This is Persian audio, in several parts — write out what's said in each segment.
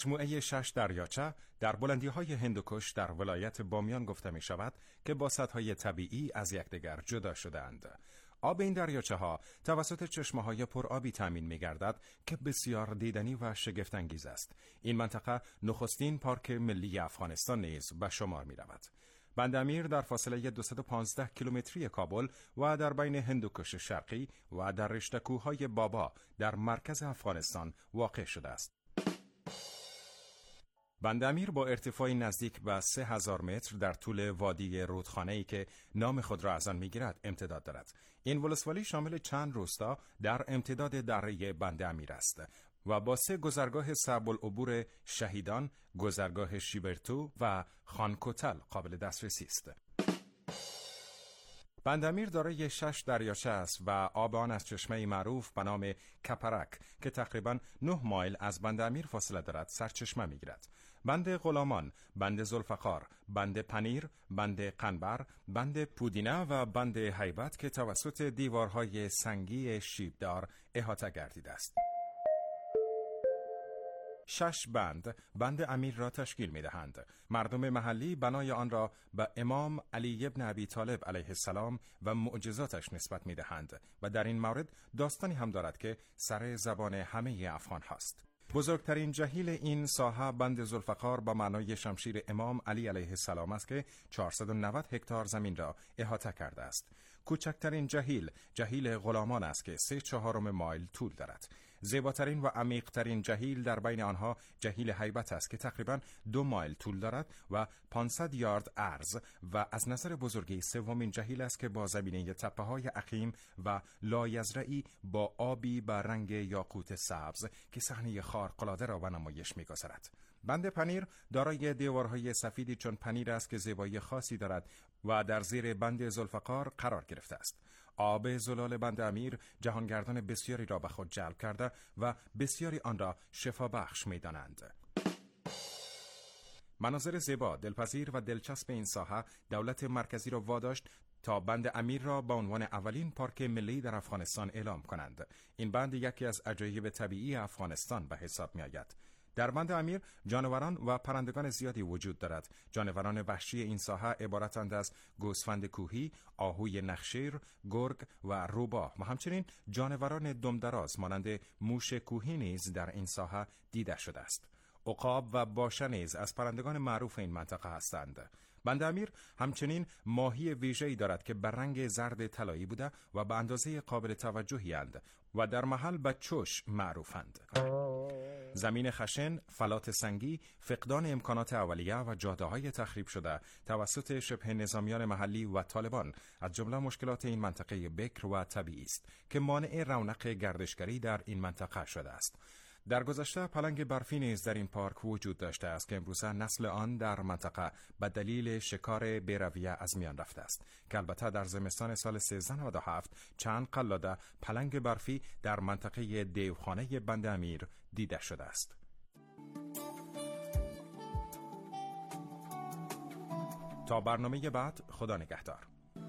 مجموعه 6 دریاچه در بلندی‌های هندوکش در ولایت بامیان گفته می شود که با سدهای طبیعی از یکدیگر جدا شده‌اند. آب این دریاچه‌ها توسط چشمه‌های پرآبی تامین می‌گردد که بسیار دیدنی و شگفت‌انگیز است. این منطقه نخستین پارک ملی افغانستان نیز به شمار می‌رود. بند امیر در فاصله 215 کیلومتری کابل و در بین هندوکش شرقی و در رشته کوه‌های بابا در مرکز افغانستان واقع شده است. بند امیر با ارتفاعی نزدیک به 3000 متر در طول وادی رودخانه‌ای که نام خود را از آن می‌گیرد امتداد دارد. این ولسوالی شامل چند روستا در امتداد دره بند امیر است و با 3 گذرگاه صعب العبور شهیدان، گذرگاه شیبرتو و خانکوتل قابل دسترسی است. بند امیر دارای 6 دریاچه است و آب آن از چشمه معروف به نام کپرک که تقریباً 9 مایل از بند امیر فاصله دارد سرچشمه می‌گیرد. بند غلامان، بند ذوالفقار، بند پنیر، بند قنبر، بند پودینه و بند هیبت که توسط دیوارهای سنگی شیبدار احاطه گردیده است. 6 بند امیر را تشکیل می‌دهند. مردم محلی بنای آن را به امام علی ابن ابی طالب علیه السلام و معجزاتش نسبت می‌دهند و در این مورد داستانی هم دارد که سر زبان همه افغان هاست. بزرگترین جهیل این ساحه بند ذوالفقار به معنای شمشیر امام علی علیه السلام است که 490 هکتار زمین را احاطه کرده است. کوچکترین جهیل غلامان است که 3/4 مایل طول دارد. زیباترین و عمیق‌ترین جهیل در بین آنها جهیل هیبت است که تقریباً 2 مایل طول دارد و 500 یارد عرض و از نظر بزرگی سومین جهیل است که با زمینه تپه‌های عقیم و لایزرعی با آبی به رنگ یاقوت سبز که صحنه خارق‌العاده را به نمایش می‌گذارد. بند پنیر دارای دیوارهای سفیدی چون پنیر است که زیبایی خاصی دارد و در زیر بند ذوالفقار قرار گرفته است. آب زلال بند امیر جهانگردان بسیاری را به خود جلب کرده و بسیاری آن را شفا بخش می‌دانند. مناظر زیبا، دلپذیر و دلچسب این ساحه دولت مرکزی را واداشت تا بند امیر را به عنوان اولین پارک ملی در افغانستان اعلام کنند. این بند یکی از عجایب طبیعی افغانستان به حساب می آید. در بند امیر جانوران و پرندگان زیادی وجود دارد. جانوران وحشی این ساحه عبارتند از گوسفند کوهی، آهوی نخشیر، گرگ و روباه و همچنین جانوران دمدراز مانند موش کوهی نیز در این ساحه دیده شده است. عقاب و باشه نیز از پرندگان معروف این منطقه هستند. بند امیر همچنین ماهی ویژه‌ای دارد که به رنگ زرد طلایی بوده و به اندازه قابل توجهی اند و در محل به چوش معروفند. زمین خشن، فلات سنگی، فقدان امکانات اولیه و جاده‌های تخریب شده توسط شبه نظامیان محلی و طالبان از جمله مشکلات این منطقه بکر و طبیعی است که مانع رونق گردشگری در این منطقه شده است. در گذشته پلنگ برفی نیز در این پارک وجود داشته است که امروزه نسل آن در منطقه به دلیل شکار بی‌رویه از میان رفته است که البته در زمستان سال 1397 چند قلاده پلنگ برفی در منطقه دیوخانه بند امیر دیده شده است. تا برنامه بعد، خدا نگهدار.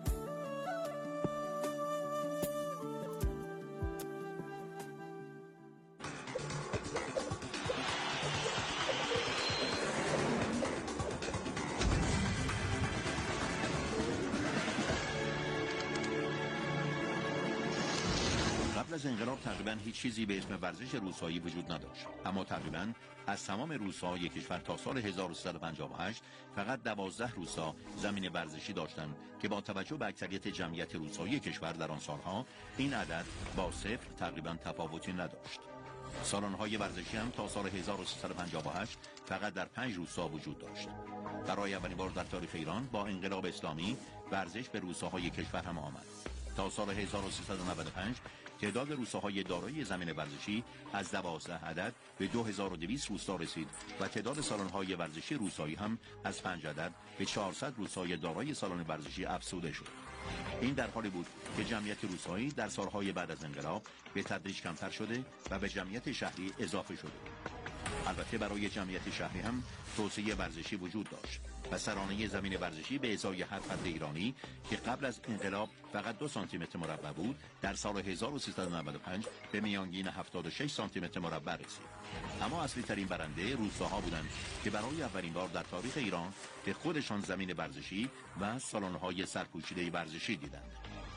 قبل از انقلاب تقریباً هیچ چیزی به اسم ورزش روستایی وجود نداشت، اما تقریباً از تمام روستاهای کشور تا سال 1358 فقط 12 روستا زمین ورزشی داشتند که با توجه به اکثریت جمعیت روستایی کشور در آن سالها این عدد با صفر تقریباً تفاوتی نداشت. سالن‌های ورزشی هم تا سال 1358 فقط در 5 روستا وجود داشت. برای اولین بار در تاریخ ایران با انقلاب اسلامی ورزش به روستاهای کشور هم آمد. تا سال 1395 تعداد روستاهای دارای زمین ورزشی از 12 عدد به 2200 روستا رسید و تعداد سالن‌های ورزشی روستایی هم از 5 عدد به 400 روستای دارای سالن ورزشی افزوده شد. این در حالی بود که جمعیت روستایی در سالهای بعد از انقلاب به تدریج کمتر شده و به جمعیت شهری اضافه شده. البته برای جمعیت شهری هم توسعه ورزشی وجود داشت و سرانه زمین ورزشی به ازای هر فرد ایرانی که قبل از انقلاب فقط 2 سانتی متر مربع بود، در سال 1395 به میانگین 76 سانتی متر مربع رسید. اما اصلی ترین برنده روستاها بودند که برای اولین بار در تاریخ ایران به خودشان زمین ورزشی و سالن‌های سرپوشیده ورزشی دیدند.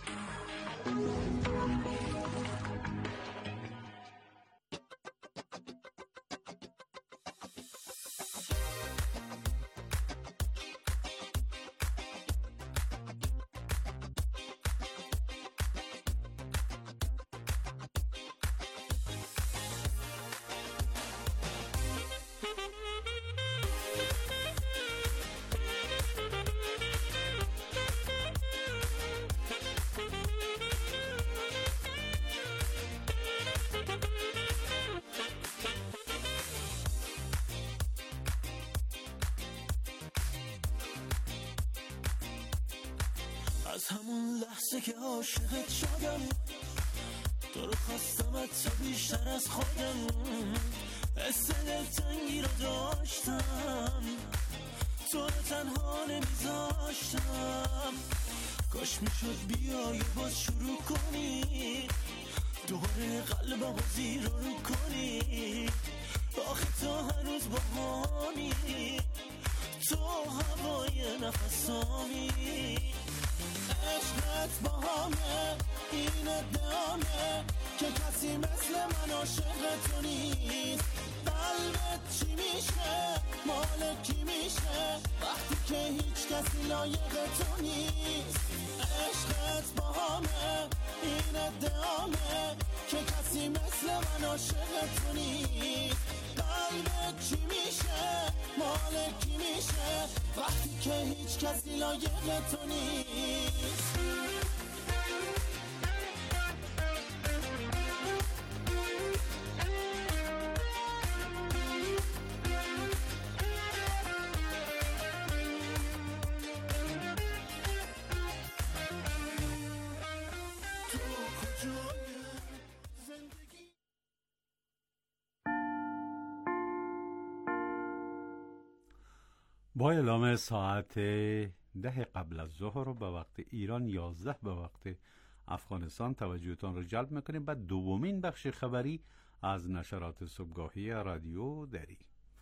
از همون لحظه که عاشقت شدم، تو رو خواستم تا بیشتر از خودم، حس دلتنگی رو داشتم، تو رو تنها نمیذاشتم. کاش میشد بیای باز شروع کنی، دوباره قلبمو زیر رو کنی. آخه تو هنوز باهامی، تو هوای نفسامی. عشقت با همه این ادامه که کسی مثل من عاشق تو نیست. قلبت چی میشه، مال کی میشه وقتی که هیچ کسی لایق تو نیست. عشقت با همه این ادامه که کسی مثل من عاشق تو نیست. قلبت چی میشه، مال کی میشه وقتی که هیچ کسی لایق تو نیست. با اعلام ساعت 10 قبل از ظهر به وقت ایران، 11 به وقت افغانستان توجهتان را جلب میکنیم به دومین بخش خبری از نشرات صبحگاهی رادیو دری.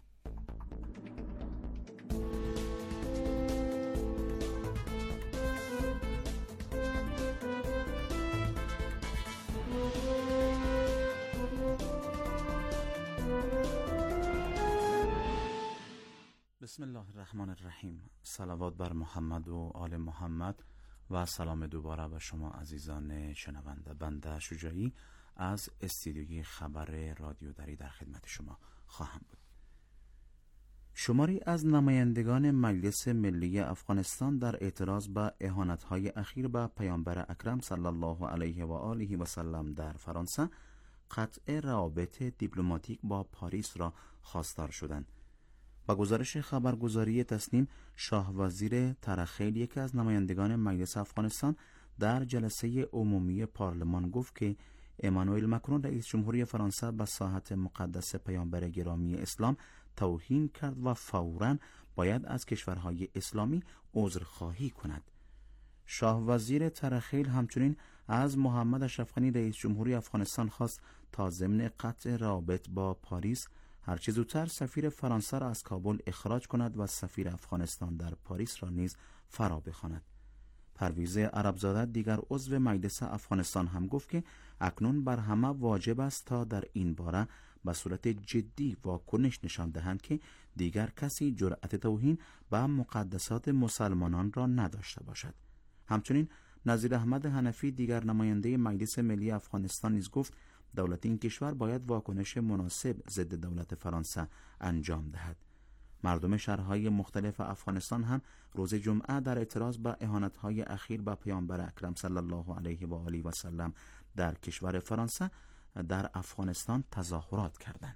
بسم الله الرحمن الرحیم. صلوات بر محمد و آل محمد و سلام دوباره به شما عزیزان شنونده. بنده شجاعی از استودیوی خبر رادیو دری در خدمت شما خواهم بود. شماری از نمایندگان مجلس ملی افغانستان در اعتراض به اهانت‌های اخیر به پیامبر اکرم صلی الله علیه و آله و سلم در فرانسه قطع روابط دیپلماتیک با پاریس را خواستار شدند. با گزارش خبرگزاری تسنیم، شاه وزیر ترخیل، یکی از نمایندگان مجلس افغانستان، در جلسه عمومی پارلمان گفت که امانوئل مکرون رئیس جمهوری فرانسه به ساحت مقدس پیامبر گرامی اسلام توهین کرد و فوراً باید از کشورهای اسلامی عذرخواهی کند. شاه وزیر ترخیل همچنین از محمد اشرف غنی رئیس جمهوری افغانستان خواست تا ضمن قطع روابط با پاریس هرچه زودتر سفیر فرانسه را از کابل اخراج کند و سفیر افغانستان در پاریس را نیز فرا بخواند. پرویز عربزاده، دیگر عضو مجلس افغانستان، هم گفت که اکنون بر همه واجب است تا در این باره به صورت جدی واکنش نشان دهند که دیگر کسی جرأت توهین به مقدسات مسلمانان را نداشته باشد. همچنین نظیر احمد حنفی، دیگر نماینده مجلس ملی افغانستان، نیز گفت دولت این کشور باید واکنش مناسب ضد دولت فرانسه انجام دهد. مردم شهرهای مختلف افغانستان هم روز جمعه در اعتراض به اهانت‌های اخیر به پیامبر اکرم صلی الله علیه و آله و سلم در کشور فرانسه در افغانستان تظاهرات کردند.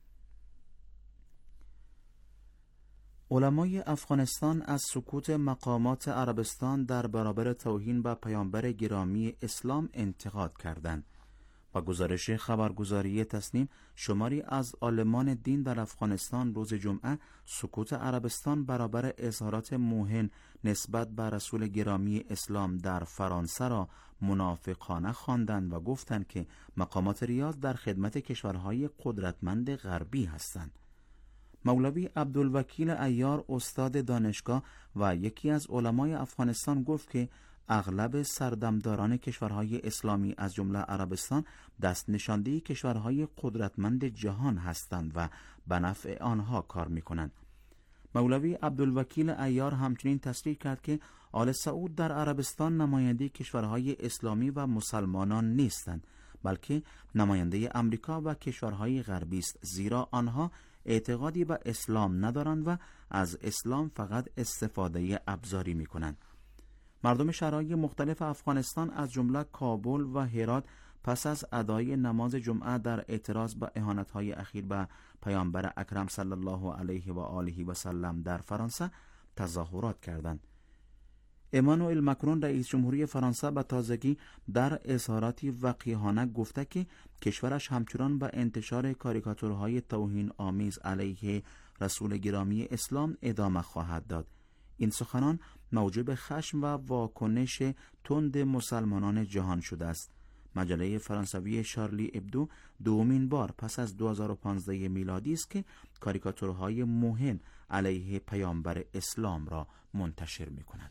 علمای افغانستان از سکوت مقامات عربستان در برابر توهین به پیامبر گرامی اسلام انتقاد کردند. و گزارش خبرگزاری تسنیم شماری از عالمان دین در افغانستان روز جمعه سکوت عربستان برابر اظهارات موهن نسبت به رسول گرامی اسلام در فرانسه را منافقانه خواندند و گفتند که مقامات ریاض در خدمت کشورهای قدرتمند غربی هستند. مولوی عبدالوکیل عیار استاد دانشگاه و یکی از علمای افغانستان گفت که اغلب سردمداران کشورهای اسلامی از جمله عربستان دست نشانده کشورهای قدرتمند جهان هستند و به نفع آنها کار می‌کنند. مولوی عبدالوکیل عیار همچنین تصریح کرد که آل سعود در عربستان نماینده کشورهای اسلامی و مسلمانان نیستند، بلکه نماینده امریکا و کشورهای غربی است، زیرا آنها اعتقادی به اسلام ندارند و از اسلام فقط استفاده ابزاری می‌کنند. مردم شهرهای مختلف افغانستان از جمله کابل و هرات پس از ادای نماز جمعه در اعتراض به اهانت‌های اخیر به پیامبر اکرم صلی الله علیه و آله و سلم در فرانسه تظاهرات کردند. امانوئل مکرون رئیس جمهوری فرانسه به تازگی در اظهاراتی وقیحانه گفته که کشورش همچنان به انتشار کاریکاتورهای توهین آمیز علیه رسول گرامی اسلام ادامه خواهد داد. این سخنان موجب خشم و واکنش تند مسلمانان جهان شده است. مجله فرانسوی شارلی ابدو دومین بار پس از 2015 میلادی است که کاریکاتورهای موهن علیه پیامبر اسلام را منتشر می‌کند.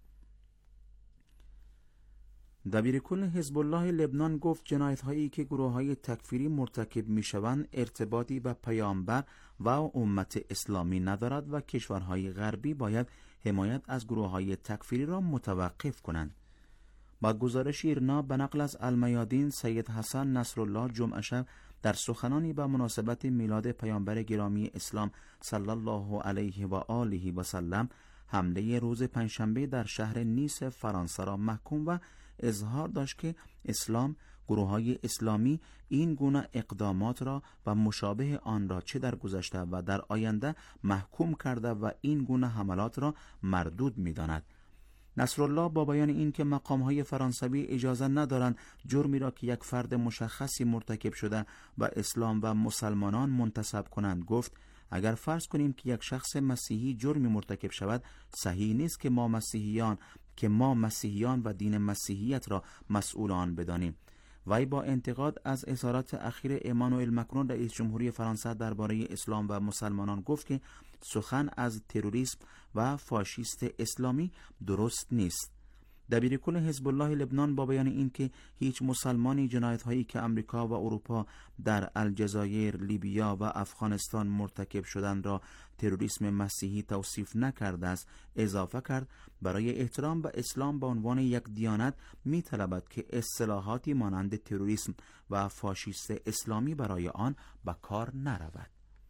دبیرکل حزب الله لبنان گفت جنایت‌هایی که گروه‌های تکفیری مرتکب می‌شوند ارتباطی به پیامبر و امت اسلامی ندارد و کشورهای غربی باید حمایت از گروه‌های تکفیری را متوقف کنند. با گزارش ایرنا به نقل از المیادین، سید حسن نصرالله جمعه شب در سخنانی به مناسبت میلاد پیامبر گرامی اسلام صلی الله علیه و آله و سلم حمله روز پنجشنبه در شهر نیس فرانسه را محکوم و اظهار داشت که اسلام، گروه‌های اسلامی این گونه اقدامات را و مشابه آن را چه در گذشته و در آینده محکوم کرده و این گونه حملات را مردود می‌داند. نصرالله با بیان این که مقام‌های فرانسوی اجازه ندارند جرمی را که یک فرد مشخصی مرتکب شده و اسلام و مسلمانان منتسب کنند گفت اگر فرض کنیم که یک شخص مسیحی جرمی مرتکب شود، صحیح نیست که ما مسیحیان و دین مسیحیت را مسئول آن بدانیم. وی با انتقاد از اظهارات اخیر امانوئل مکرون رئیس جمهوری فرانسه درباره اسلام و مسلمانان گفت که سخن از تروریسم و فاشیست اسلامی درست نیست. دبیرکل حزب الله لبنان با بیان این که هیچ مسلمانی جنایت‌هایی که امریکا و اروپا در الجزایر، لیبیا و افغانستان مرتکب شدند را تروریسم مسیحی توصیف نکرده است، اضافه کرد برای احترام به اسلام به عنوان یک دیانت می‌طلبد که اصطلاحاتی مانند تروریسم و فاشیست اسلامی برای آن به کار نرود.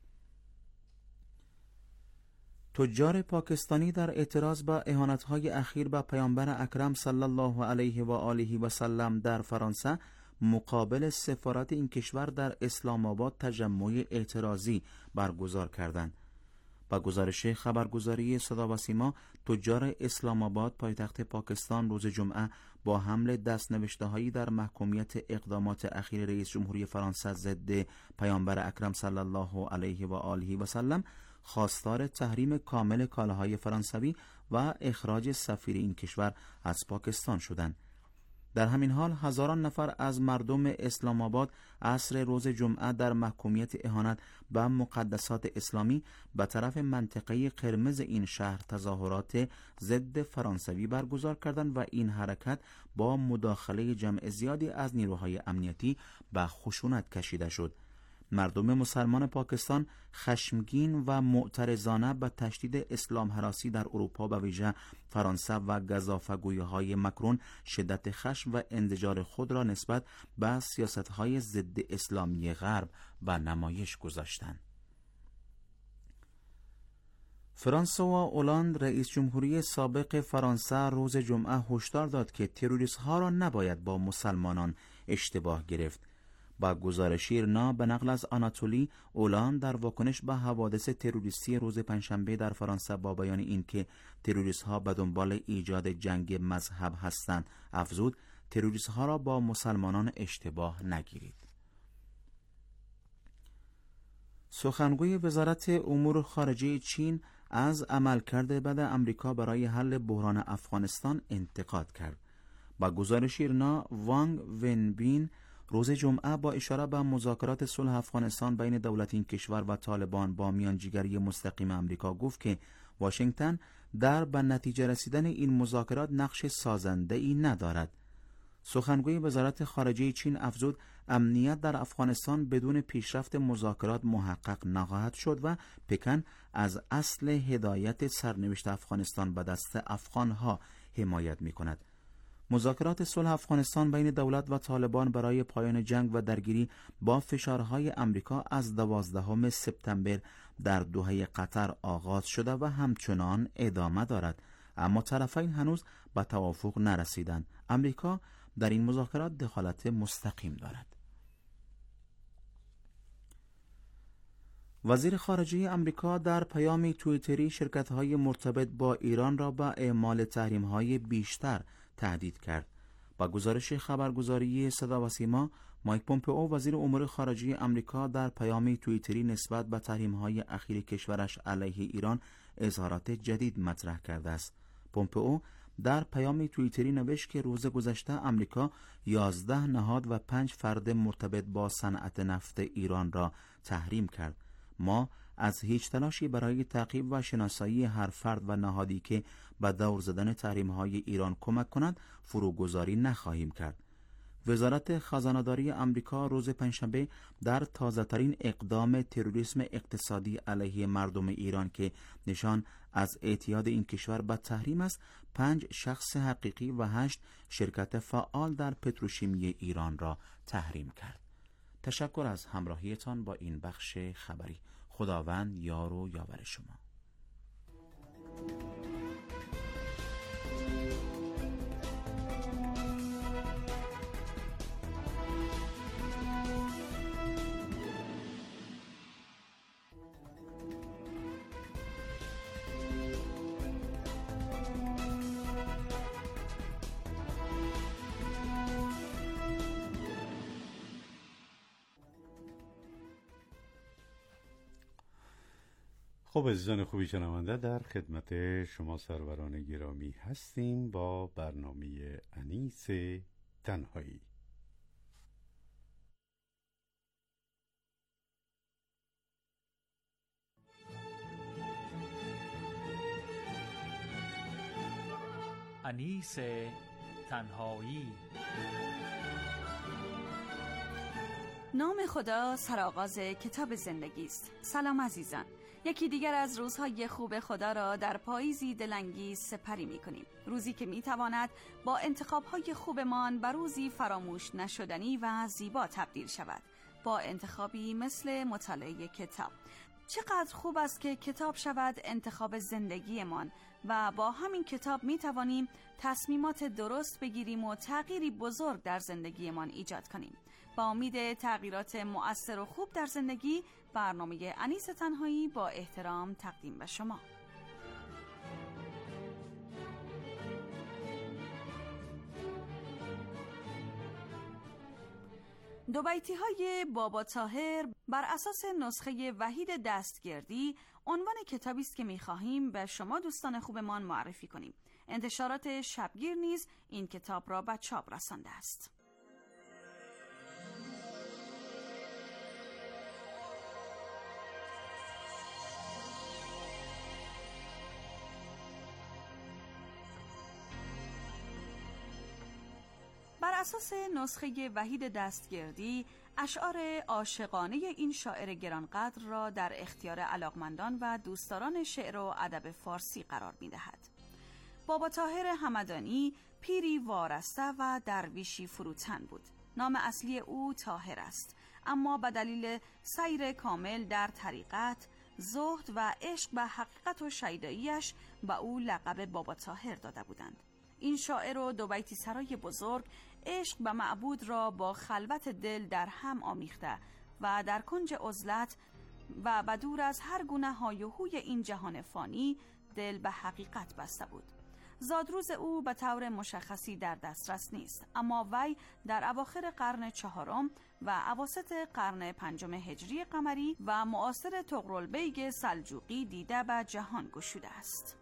تجار پاکستانی در اعتراض به اهانت‌های اخیر به پیامبر اکرم صلی الله علیه و آله و سلم در فرانسه مقابل سفارت این کشور در اسلام آباد تجمع اعتراضی برگزار کردند. با گزارش خبرگزاری صدا و سیما، تجار اسلام آباد پایتخت پاکستان روز جمعه با حمل دستنوشته‌هایی در محکومیت اقدامات اخیر رئیس جمهوری فرانسه ضد پیامبر اکرم صلی الله علیه و آله و سلم خواستار تحریم کامل کالاهای فرانسوی و اخراج سفیر این کشور از پاکستان شدند. در همین حال هزاران نفر از مردم اسلام آباد عصر روز جمعه در محکومیت اهانت به مقدسات اسلامی به طرف منطقه قرمز این شهر تظاهرات ضد فرانسوی برگزار کردند و این حرکت با مداخله جمع زیادی از نیروهای امنیتی به خشونت کشیده شد. مردم مسلمان پاکستان خشمگین و معترضانه به تشدید اسلام هراسی در اروپا و ویژه فرانسه و گزافه‌گویی‌های مکرون شدت خشم و انزجار خود را نسبت به سیاست‌های ضد اسلامی غرب به نمایش گذاشتند. فرانسوا اولاند رئیس جمهوری سابق فرانسه روز جمعه هشدار داد که تروریست‌ها را نباید با مسلمانان اشتباه گرفت. با گزارش ایرنا به نقل از آناتولی، اولاند در واکنش به حوادث تروریستی روز پنجشنبه در فرانسه با بیان این که تروریست‌ها به دنبال ایجاد جنگ مذهب هستند افزود تروریست ها را با مسلمانان اشتباه نگیرید. سخنگوی وزارت امور خارجه چین از عملکرد بد آمریکا برای حل بحران افغانستان انتقاد کرد. با گزارش ایرنا، وانگ ونبین روز جمعه با اشاره به مذاکرات صلح افغانستان بین دولت این کشور و طالبان با میانجیگری مستقیم آمریکا گفت که واشنگتن در به نتیجه رسیدن این مذاکرات نقش سازنده‌ای ندارد. سخنگوی وزارت خارجه چین افزود امنیت در افغانستان بدون پیشرفت مذاکرات محقق نخواهد شد و پکن از اصل هدایت سرنوشت افغانستان به دست افغانها حمایت می‌کند. مذاکرات صلح افغانستان بین دولت و طالبان برای پایان جنگ و درگیری با فشارهای آمریکا از 12 سپتامبر در دوحه قطر آغاز شده و همچنان ادامه دارد، اما طرفین هنوز به توافق نرسیدند. آمریکا در این مذاکرات دخالت مستقیم دارد. وزیر خارجه آمریکا در پیام توییتری شرکت‌های مرتبط با ایران را به اعمال تحریم‌های بیشتر تهدید کرد. با گزارش خبرگزاری صدا و سیما، مایک پومپئو وزیر امور خارجه آمریکا در پیام توییتری نسبت به تحریم‌های اخیر کشورش علیه ایران اظهارات جدید مطرح کرده است. پومپئو در پیام توییتری نوشت که روز گذشته آمریکا 11 نهاد و 5 فرد مرتبط با صنعت نفت ایران را تحریم کرد. ما از هیچ تلاشی برای تعقیب و شناسایی هر فرد و نهادی که به دور زدن تحریم‌های ایران کمک کند فروگذاری نخواهیم کرد. وزارت خزانه‌داری آمریکا روز پنجشنبه در تازه‌ترین اقدام تروریسم اقتصادی علیه مردم ایران که نشان از اعتیاد این کشور به تحریم است، 5 شخص حقیقی و 8 شرکت فعال در پتروشیمی ایران را تحریم کرد. تشکر از همراهیتان با این بخش خبری. خداوند یار و یاور شما. خب عزیزان خوبی شنونده، در خدمت شما سروران گرامی هستیم با برنامه انیس تنهایی. انیس تنهایی. نام خدا سرآغاز کتاب زندگی است. سلام عزیزان، یکی دیگر از روزهای خوب خدا را در پاییزی دلانگیز سپری می‌کنیم. روزی که می‌تواند با انتخاب‌های خوبمان به روزی فراموش نشدنی و زیبا تبدیل شود، با انتخابی مثل مطالعه کتاب. چقدر خوب است که کتاب شود انتخاب زندگیمان و با همین کتاب می‌توانیم تصمیمات درست بگیریم و تغییری بزرگ در زندگیمان ایجاد کنیم. با امید تغییرات مؤثر و خوب در زندگی، برنامه انیس تنهایی با احترام تقدیم به شما. دو بیتی های بابا طاهر بر اساس نسخه وحید دستگردی عنوان کتابی است که می‌خواهیم به شما دوستان خوبمان معرفی کنیم. انتشارات شبگیر نیز این کتاب را به چاپ رسانده است. بر اساس نسخه وحید دستگردی، اشعار عاشقانه این شاعر گرانقدر را در اختیار علاقمندان و دوستداران شعر و ادب فارسی قرار می‌دهد. بابا طاهر همدانی پیری وارسته و درویشی فروتن بود. نام اصلی او طاهر است، اما به دلیل سیر کامل در طریقت، زهد و عشق به حقیقت و شیداییش به او لقب بابا طاهر داده بودند. این شاعر و دو بیتی سرای بزرگ عشق به معبود را با خلوت دل در هم آمیخته و در کنج عزلت و بدور از هر گونه های و هوی این جهان فانی دل به حقیقت بسته بود. زادروز او به طور مشخصی در دسترس نیست، اما وی در اواخر قرن 4 و اواسط قرن 5 هجری قمری و معاصر طغرلبیگ سلجوقی دیده به جهان گشوده است.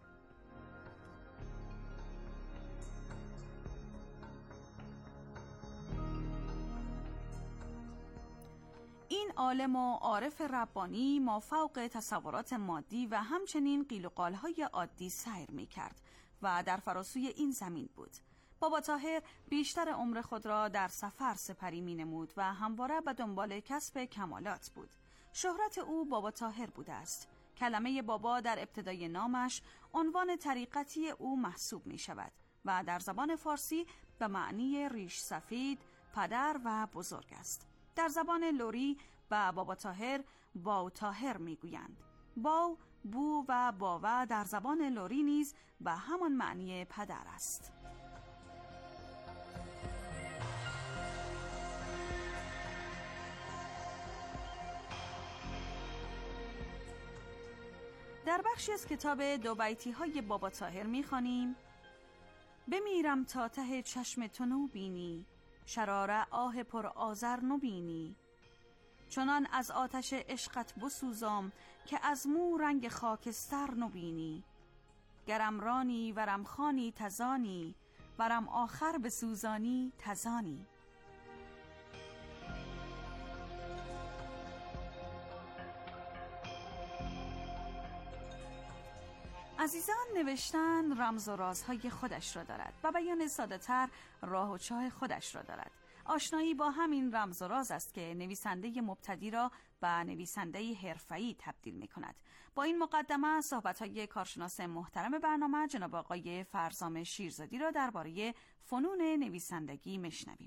این عالم و عارف ربانی مافوق تصورات مادی و همچنین قیل و قال‌های عادی سیر می‌کرد و در فراسوی این زمین بود. بابا طاهر بیشتر عمر خود را در سفر سپری می‌نمود و همواره به دنبال کسب کمالات بود. شهرت او بابا طاهر بوده است. کلمه بابا در ابتدای نامش عنوان طریقتی او محسوب می‌شود و در زبان فارسی به معنی ریش سفید، پدر و بزرگ است. در زبان لری به بابا طاهر باو طاهر میگویند. باو، بو و باوه در زبان لری نیز به همان معنی پدر است. در بخشی از کتاب دو بیتی های بابا طاهر میخوانیم: بمیرم تا ته چشم تو نو بینی، شراره آه پر آذر نبینی. چنان از آتش عشقت بسوزم که از مو رنگ خاکستر نبینی. گرم رانی ورم خانی تزانی، ورم آخر بسوزانی تزانی. عزیزان، نوشتن رمز و رازهای خودش را دارد و بیان ساده تر راه و چاه خودش را دارد. آشنایی با همین رمز و راز است که نویسنده مبتدی را به نویسنده حرفه‌ای تبدیل می کند. با این مقدمه صحبت‌های کارشناس محترم برنامه جناب آقای فرزام شیرزادی را درباره فنون نویسندگی میشنویم.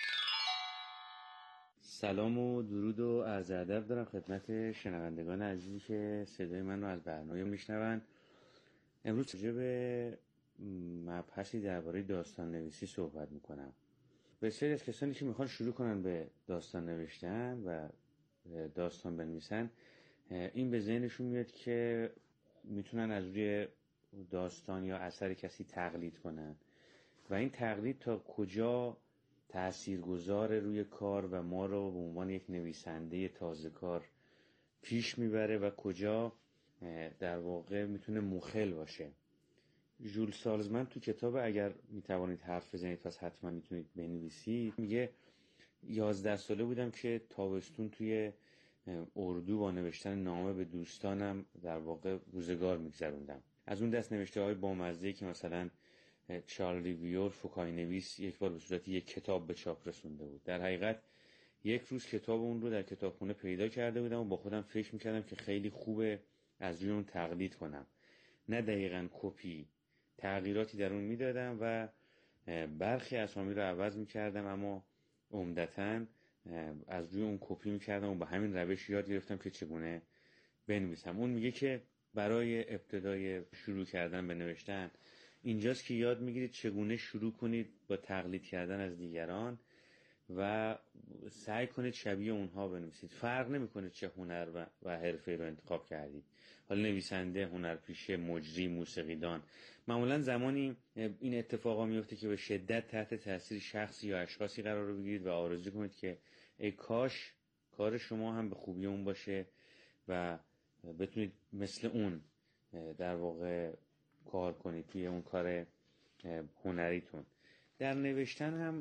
سلام و درود و عرض ادب دارم خدمت شنوندگان عزیزی که صدای من رو از برنامه میشنوند. امروز راجع به مبحثی درباره داستان نویسی صحبت میکنم. بسیاری از کسانی که میخوان شروع کنن به داستان نوشتن و داستان بنویسن، این به ذهنشون میاد که میتونن از روی داستان یا اثر کسی تقلید کنن و این تقلید تا کجا تاثیرگذار روی کار و ما رو به عنوان یک نویسنده تازه کار پیش میبره و کجا در واقع میتونه مخل باشه. ژول سالزمن تو کتاب اگر میتوانید حرف بزنید پس حتما میتونید بنویسید میگه 11 ساله بودم که تابستون توی اردو با نوشتن نامه به دوستانم در واقع روزگار میگذروندم. از اون دست نوشته های بامزه‌ای که مثلا چارلی ویور فکای نویس یک بار به صورت یک کتاب به چاپ رسونده بود. در حقیقت یک روز کتاب اون رو در کتابخونه پیدا کرده بودم و با خودم فکر میکردم که خیلی خوبه از روی اون تقلید کنم، نه دقیقاً کپی، تغییراتی در اون میدادم و برخی اسامی رو عوض میکردم، اما عمدتاً از روی اون کپی میکردم و به همین روش یاد گرفتم که چگونه بنویسم. اون میگه که برای ابتدای شروع کردن به نوشتن اینجاست که یاد میگیرید چگونه شروع کنید با تقلید کردن از دیگران و سعی کنید شبیه اونها بنویسید. فرق نمیکنه چه هنر و حرفه رو انتخاب کردید، حالا نویسنده، هنرپیشه، مجری، موسیقیدان. معمولا زمانی این اتفاقا میفته که به شدت تحت تاثیر شخصی یا اشخاصی قرار بگیرید و آرزو کنید که ای کاش کار شما هم به خوبی اون باشه و بتونید مثل اون در واقع کار کنید توی اون کار هنریتون. در نوشتن هم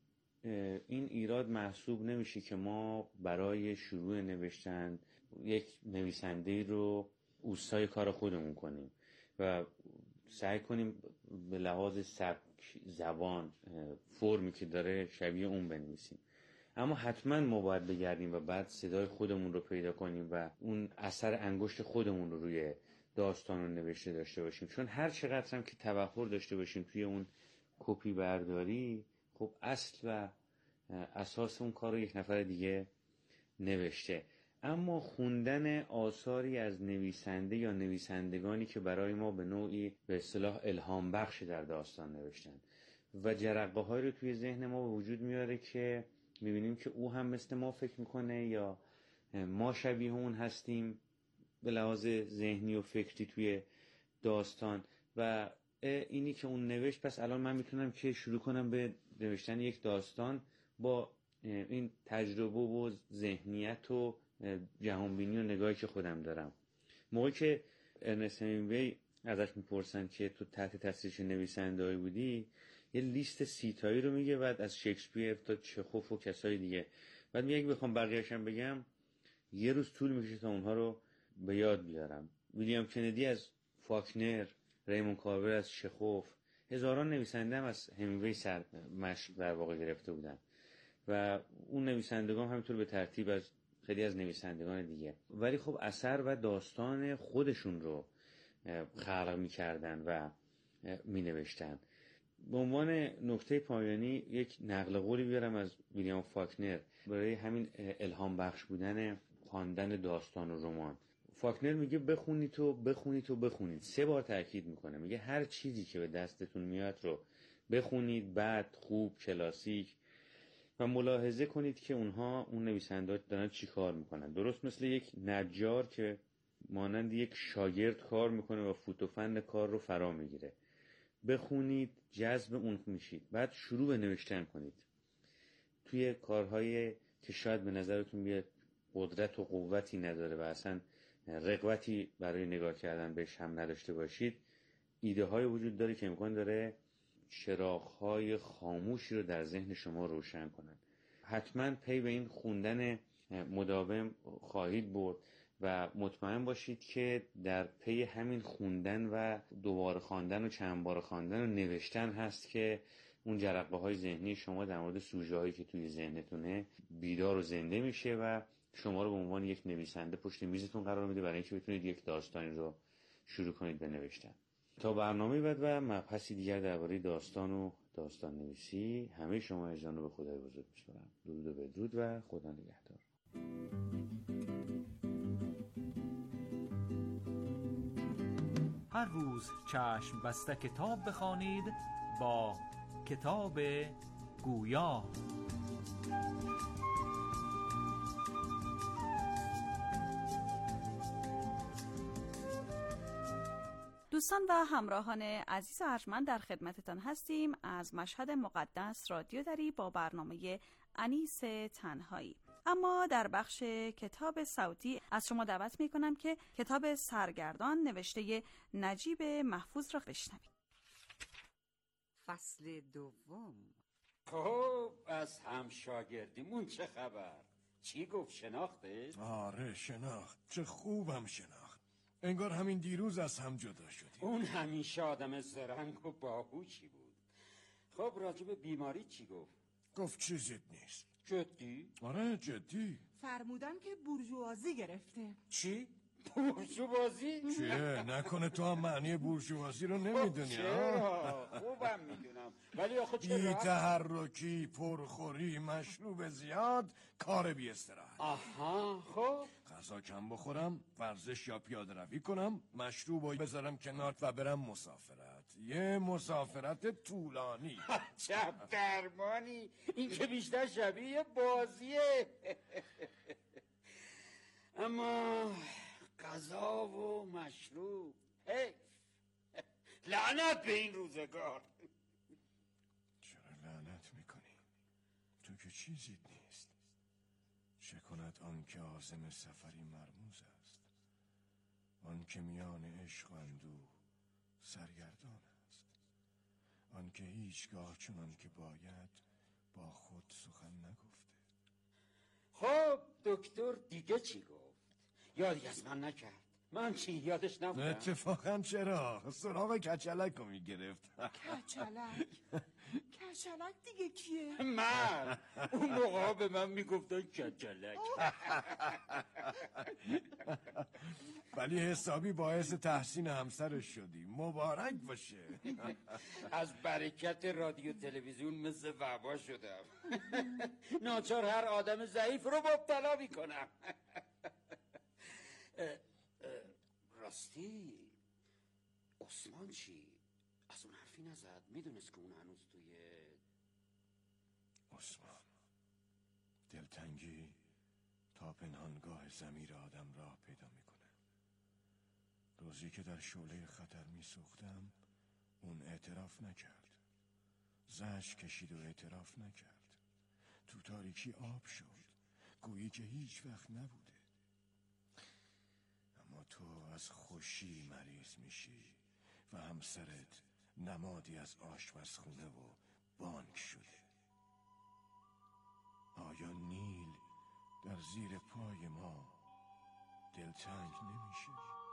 این ایراد محسوب نمیشه که ما برای شروع نوشتن یک نویسنده رو اوستای کار خودمون کنیم و سعی کنیم به لحاظ سبک، زبان، فرمی که داره شبیه اون بنویسیم. اما حتما ما باید بگردیم و بعد صدای خودمون رو پیدا کنیم و اون اثر انگشت خودمون رو روی داستان و نوشته داشته باشیم، چون هر چقدر هم که تبحر داشته باشیم توی اون کپی برداری، خب اصل و اساس اون کار رو یک نفر دیگه نوشته. اما خوندن آثاری از نویسنده یا نویسندگانی که برای ما به نوعی به اصطلاح الهام بخش در داستان نوشتن و جرقه های رو توی ذهن ما به وجود میاره که میبینیم که او هم مثل ما فکر میکنه یا ما شبیه اون هستیم به لحاظ ذهنی و فکری توی داستان و اینی که اون نوشت، پس الان من میتونم که شروع کنم به نوشتن یک داستان با این تجربه و ذهنیت و جهانبینی و نگاهی که خودم دارم. موقعی که ارنست همینگوی ازش میپرسن که تو تحت تاثیر چه نویسنده‌ای بودی، یه لیست 30 تایی رو میگه، بعد از شکسپیر تا چخوف و کسای دیگه، بعد میگه اگه بخوام بقیه‌اشم بگم یه روز طول میکشه تا اونها رو به یاد بیارم. ویلیام کندی از فاکنر، ریمون کارور از چخوف، هزاران نویسنده هم از همینگوی مشق در واقع گرفته بودن و اون نویسندگان همینطور به ترتیب از خیلی از نویسندگان دیگه، ولی خب اثر و داستان خودشون رو خلق می‌کردن و می‌نوشتن. به عنوان نکته پایانی یک نقل قولی بیارم از ویلیام فاکنر برای همین الهام بخش بودن خواندن داستان و رمان. فاکنر میگه بخونید و بخونید و بخونید. 3 بار تاکید میکنه، میگه هر چیزی که به دستتون میاد رو بخونید، بد، خوب، کلاسیک، و ملاحظه کنید که اون نویسنده دارن چی کار میکنن. درست مثل یک نجار که مانند یک شاگرد کار میکنه و فوت و فن کار رو فرا میگیره. بخونید، جذب اون میشید، بعد شروع به نوشتن کنید. توی کارهایی که شاید به نظرتون بیاد قدرت و قوتی نداره و اصلا رغبتی برای نگاه کردن بهش هم نداشته باشید، ایده های وجود داره که امکان داره چراغ‌های خاموشی رو در ذهن شما روشن کنن. حتما پی به این خوندن مداوم خواهید برد و مطمئن باشید که در پی همین خوندن و دوباره خواندن و چند بار خواندن و نوشتن هست که اون جرقه‌های ذهنی شما در مورد سوژه‌هایی که توی ذهنتونه بیدار و زنده میشه و شما رو به عنوان یک نویسنده پشت میزتون قرار میده برای اینکه بتونید یک داستانی رو شروع کنید به نوشتن. تا برنامه بعد و مبحثی دیگر درباره داستان و داستان نویسی، همه شما اجازه رو به خدای بزرگ می‌سپارم. درود و بدرود و خدا نگهدار. هر روز چشم بسته کتاب بخوانید با کتاب گویا. دوستان و همراهان عزیز و ارجمند، در خدمتتان هستیم از مشهد مقدس رادیو دری با برنامه انیس تنهایی. اما در بخش کتاب صوتی از شما دعوت می کنم که کتاب سرگردان نوشته نجیب محفوظ را بشنوید. فصل دوم. خب از هم شاگردیمون چه خبر؟ چی گفت، شناخته؟ آره شناخت، چه خوبم شناخت. انگار همین دیروز از هم جدا شدیم. اون همیشه آدم زرنگ و باهوشی بود. خب راجب بیماری چی گفت؟ گفت چیزی نیست. جدی؟ آره جدی. فرمودن که بورژوازی گرفته. چی؟ بورژوازی؟ چیه؟ نکنه تو هم معنی بورژوازی رو نمیدونی؟ چرا؟ خوبم میدونم، ولی آخه چرا؟ بی تحرکی، پرخوری، مشروب زیاد، کار بی استراحت. آها. خب غذا کم بخورم، ورزش یا پیاده روی کنم، مشروب رو بذارم کنار و برم مسافرت. یه مسافرت طولانی. چه درمانی، این که بیشتر شبیه بازیه. اما غذا و مشروب، لعنت به این روزگار. چرا لعنت میکنی؟ تو که چیزی نیست. چه کند آن که عازم سفری مرموز است، آن که میان عشق و اندوه سرگردان است، آن که هیچگاه چنان که باید با خود سخن نگفته. خب دکتر دیگه چی گفت؟ یادی از من نکرد. من چی یادش نبودم؟ اتفاقا چرا؟ سراغ کچلک رو میگرفت. کچلک؟ کچلک دیگه کیه؟ من اون موقع به من میگفتن کچلک. ولی حسابی باعث تحسین همسرش شدی. مبارک باشه. از برکت رادیو تلویزیون مثل وبا شدم. ناچار هر آدم ضعیف رو مبتلا میکنم. راستی عثمان چی؟ از اون حرفی نزد؟ میدونست که اون هنوز توی عثمان دلتنگی تا پنهانگاه ضمیر آدم راه پیدا میکنه. روزی که در شعله خطر میسوختم اون اعتراف نکرد. زجر کشید و اعتراف نکرد. تو تاریکی آب شد، گویی که هیچ وقت نبوده. اما تو از خوشی مریض میشی و همسرت نمادی از آشپزخونه و بانک شده. آیا نیل در زیر پای ما دلتنگ نمیشه؟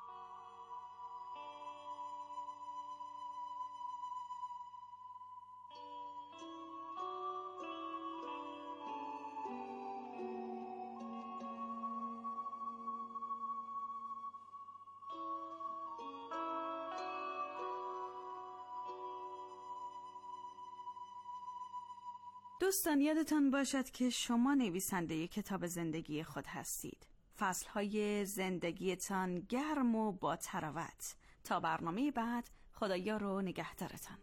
دوستان یادتان باشد که شما نویسنده کتاب زندگی خود هستید. فصلهای زندگیتان گرم و با تراوت. تا برنامه بعد، خدایا رو نگهدارتان.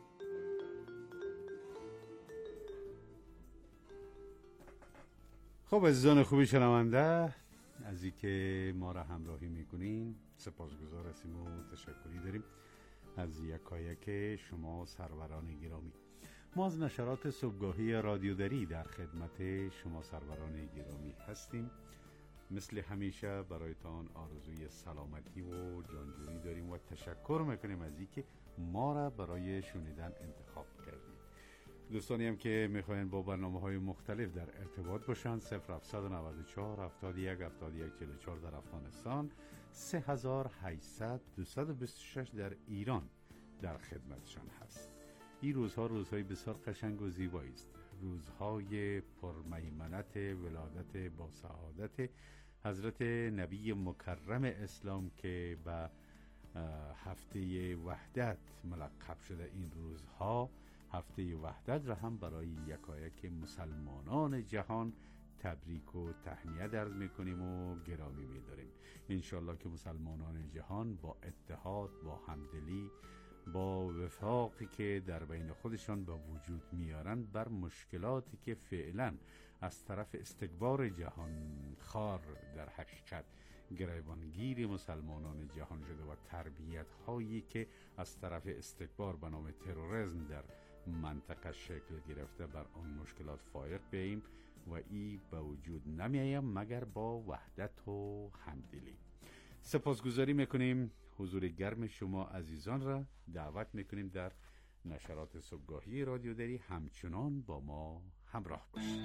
خب عزیزان خوبی شنونده، از اینکه ما را همراهی میکنین سپاسگزار هستیم و تشکری داریم از یکایک شما سروران گرامی. ما از نشرات صبحگاهی رادیودری در خدمت شما سروران گرامی هستیم. مثل همیشه برایتان آرزوی سلامتی و جانجوری داریم و تشکر میکنیم از اینکه ما را برای شنیدن انتخاب کردیم. دوستانی هم که میخواین با برنامه‌های مختلف در ارتباط باشن 0794 71 71 44 در افغانستان، 3800 226 در ایران در خدمتشان هست. این روزها روزهای بسیار قشنگ و زیبایی است، روزهای پرمیمنت ولادت با سعادت حضرت نبی مکرم اسلام که به هفته وحدت ملقب شده. این روزها هفته وحدت را هم برای یکایک مسلمانان جهان تبریک و تهنیت عرض میکنیم و گرامی میداریم. انشالله که مسلمانان جهان با اتحاد، با همدلی، با وفاقی که در بین خودشان به وجود میارن بر مشکلاتی که فعلا از طرف استکبار جهان خار در حقیقت گریبانگیر مسلمانان جهان شده و تربیت هایی که از طرف استکبار به نام تروریسم در منطقه شکل گرفته بر آن مشکلات فائق بیاییم و ای به وجود نمیایم مگر با وحدت و همدلی. سپاسگزاری میکنیم، حضور گرم شما عزیزان را دعوت میکنیم در نشرات صبحگاهی رادیودری همچنان با ما همراه باشید.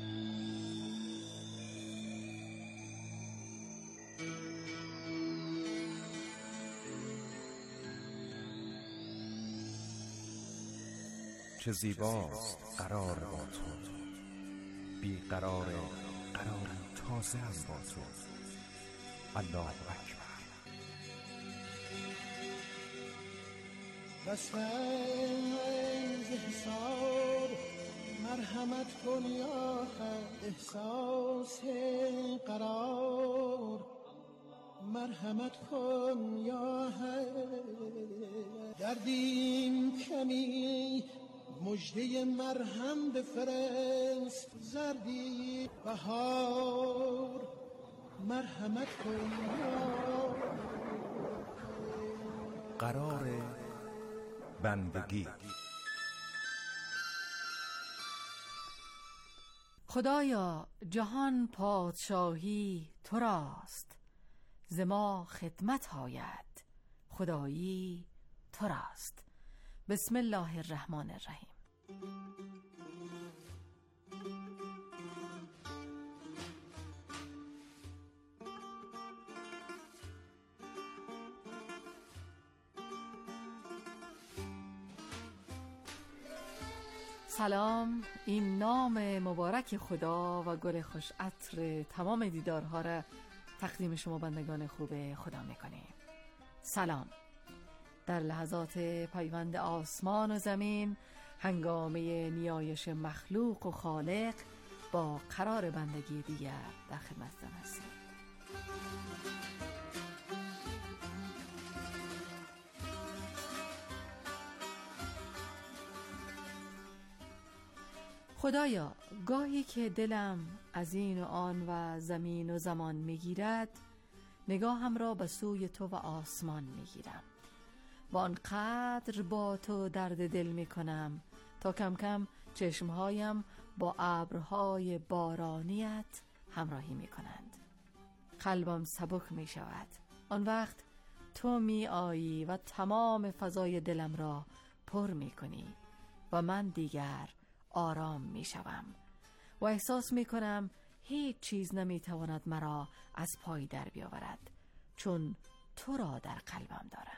چه زیباست قرار با تو، بی قرار تازه هم با تو. الله اکبر. بس از حساب مرحمت کن یا خیر، احساس قرار مرحمت کن یا خیر. دردیم کمی مژده مرهم بفرست، زردی بهار مرحمت کن یا قرار بندگی. خدایا جهان پادشاهی تو راست، ز ما خدمت آید خدایی تو راست. بسم الله الرحمن الرحیم. سلام، این نام مبارک خدا و گل خوش عطر تمام دیدارها را تقدیم شما بندگان خوب خدا میکنیم. سلام. در لحظات پیوند آسمان و زمین، هنگامه نیایش مخلوق و خالق، با قرار بندگی دیگر در خدمتتان هستیم. خدایا گاهی که دلم از این و آن و زمین و زمان میگیرد، نگاهم را به سوی تو و آسمان میگیرم. و آنقدر با تو درد دل می کنم تا کم کم چشمهایم با ابرهای بارانیت همراهی می کنند. قلبم سبک می شود. آن وقت تو می آیی و تمام فضای دلم را پر می کنی و من دیگر آرام می شوم و احساس می کنم هیچ چیز نمی تواند مرا از پای در بیاورد، چون تو را در قلبم دارم.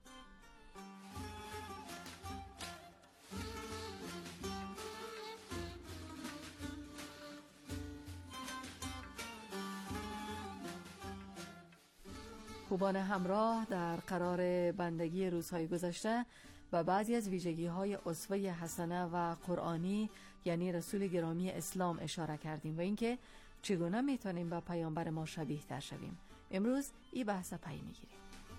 خوبان همراه، در قرار بندگی روزهای گذشته و بعضی از ویژگی‌های اسوه حسنه و قرآنی یعنی رسول گرامی اسلام اشاره کردیم و اینکه چگونه میتونیم به پیامبر ما شبیه تر شویم. امروز این بحث پی میگیریم.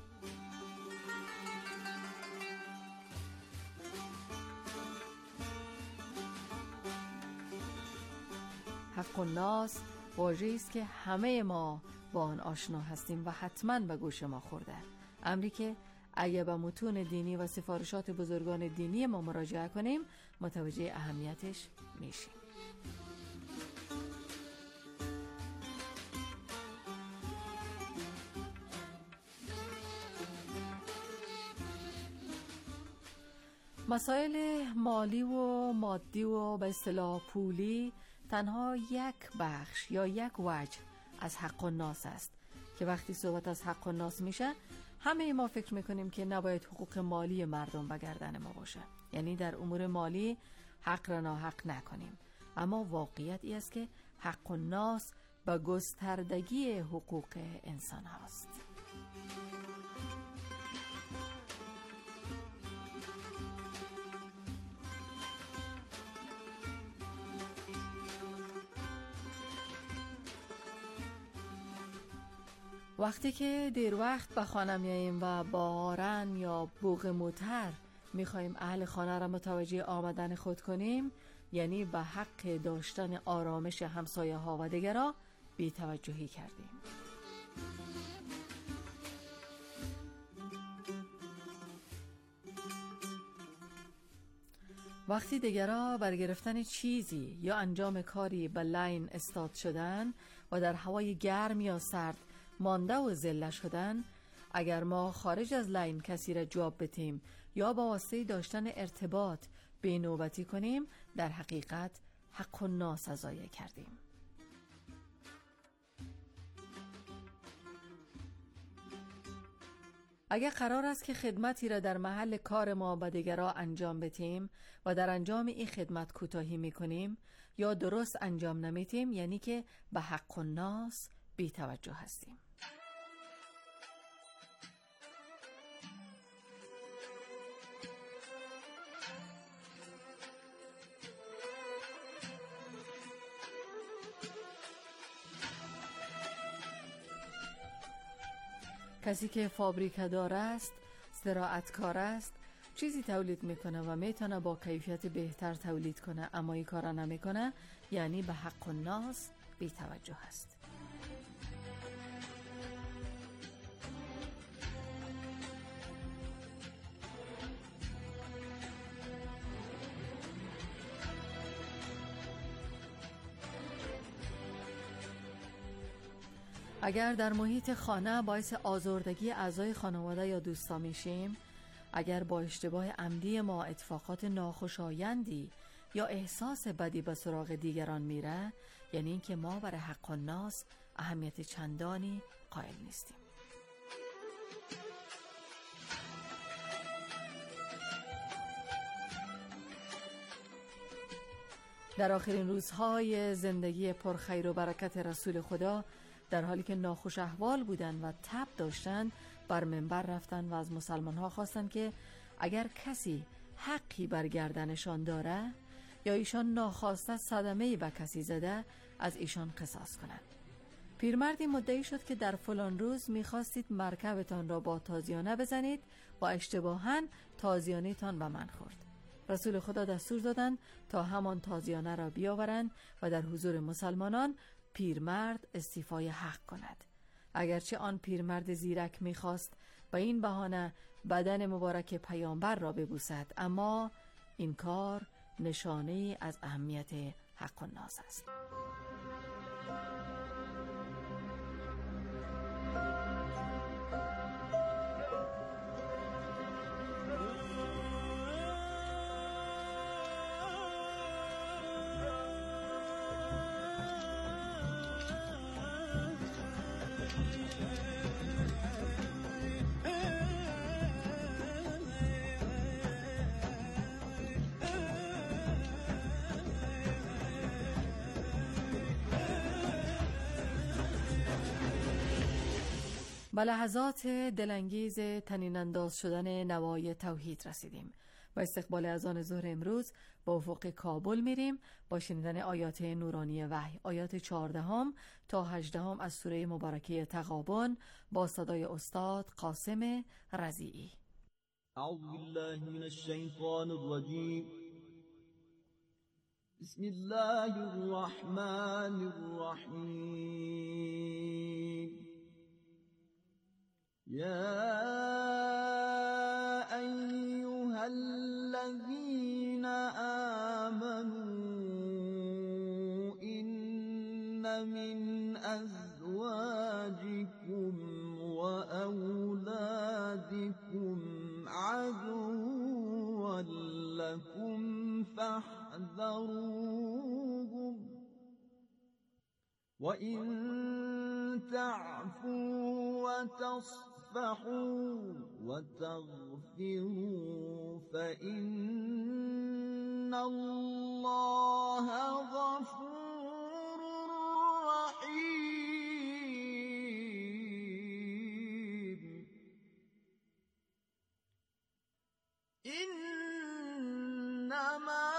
حق الناس واژه‌ای است که همه ما با آن آشنا هستیم و حتما به گوش ما خورده. امری که اگه به متون دینی و سفارشات بزرگان دینی ما مراجعه کنیم متوجه اهمیتش میشیم. مسائل مالی و مادی و به اصطلاح پولی تنها یک بخش یا یک وجه از حق الناس است که وقتی صحبت از حق الناس میشه همه ما فکر میکنیم که نباید حقوق مالی مردم به گردن ما باشه، یعنی در امور مالی حق را ناحق نکنیم. اما واقعیت ای است که حق الناس به گستردگی حقوق انسان هاست. وقتی که دیر وقت به خانه میاییم و با هارن یا بوق موتر میخوایم اهل خانه را متوجه آمدن خود کنیم، یعنی به حق داشتن آرامش همسایه ها و دیگران بی توجهی کردیم. وقتی دیگران بر گرفتن چیزی یا انجام کاری به لاین استاد شدن و در هوای گرم یا سرد مانده و ذله شدن، اگر ما خارج از لاین کسی را جواب بدیم یا با واسطه داشتن ارتباط به نوبتی کنیم، در حقیقت حق الناس ضایع کردیم. اگر قرار است که خدمتی را در محل کار ما به دیگران انجام بدیم و در انجام این خدمت کوتاهی میکنیم یا درست انجام نمیدیم، یعنی که به حق الناس بی توجه هستیم. کسی که فابریکه‌دار است، زراعتکار است، چیزی تولید میکنه و میتونه با کیفیت بهتر تولید کنه اما این کارا نمیکنه، یعنی به حق الناس بی توجه است. اگر در محیط خانه باعث آزردگی اعضای خانواده یا دوستا میشیم، اگر با اشتباه عمدی ما اتفاقات ناخوشایندی یا احساس بدی به سراغ دیگران میره، یعنی اینکه ما برای حق الناس اهمیت چندانی قائل نیستیم. در آخرین روزهای زندگی پرخیر و برکت رسول خدا، در حالی که ناخوش احوال بودن و تب داشتن، بر منبر رفتن و از مسلمان ها خواستن که اگر کسی حقی بر گردنشان داره یا ایشان ناخواسته صدمه‌ای به کسی زده، از ایشان قصاص کنند. پیرمردی مدعی شد که در فلان روز میخواستید مرکبتان را با تازیانه بزنید و اشتباهاً تازیانه‌تان به من خورد. رسول خدا دستور دادند تا همان تازیانه را بیاورند و در حضور مسلمانان پیرمرد استیفای حق کند. اگرچه آن پیرمرد زیرک میخواست و این بهانه بدن مبارک پیامبر را ببوسد، اما این کار نشانه از اهمیت حق الناس است. به لحظات دلانگیز طنین انداز شدن نوای توحید رسیدیم. با استقبال اذان ظهر امروز با افق کابل میریم با شنیدن آیات نورانی وحی، آیات 14 تا 18 از سوره مبارکه تغابن با صدای استاد قاسم رضیعی. اعوذ بالله من الشیطان الرجیم. بسم الله الرحمن الرحیم. يا أيها الذين آمنوا إن من أزواجكم وأولادكم عدوا لكم فاحذروهم وإن تعفوا وتصفحوا وتغفروا فإن الله غفور رحيم. إنما